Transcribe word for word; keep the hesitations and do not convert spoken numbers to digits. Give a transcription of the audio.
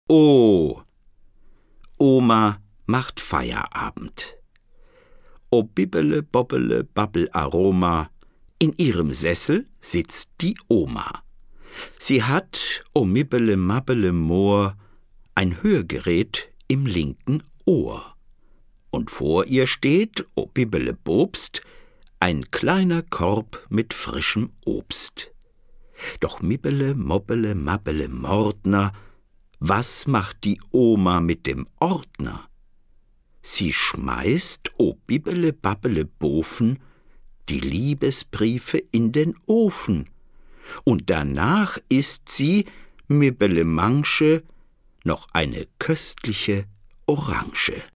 Oh, Oma macht Feierabend. O bibbele, bobbele, babbel, Aroma, in ihrem Sessel sitzt die Oma. Sie hat, o mibbele, mabbele, Moor, ein Hörgerät im linken Ohr. Und vor ihr steht, o bibbele, bobst, ein kleiner Korb mit frischem Obst. Doch mibbele, mobbele, mabbele, Mordner, was macht die Oma mit dem Ordner? Sie schmeißt, o bibbele, babbele, bofen, die Liebesbriefe in den Ofen. Und danach isst sie, mibbele, manche, noch eine köstliche Orange.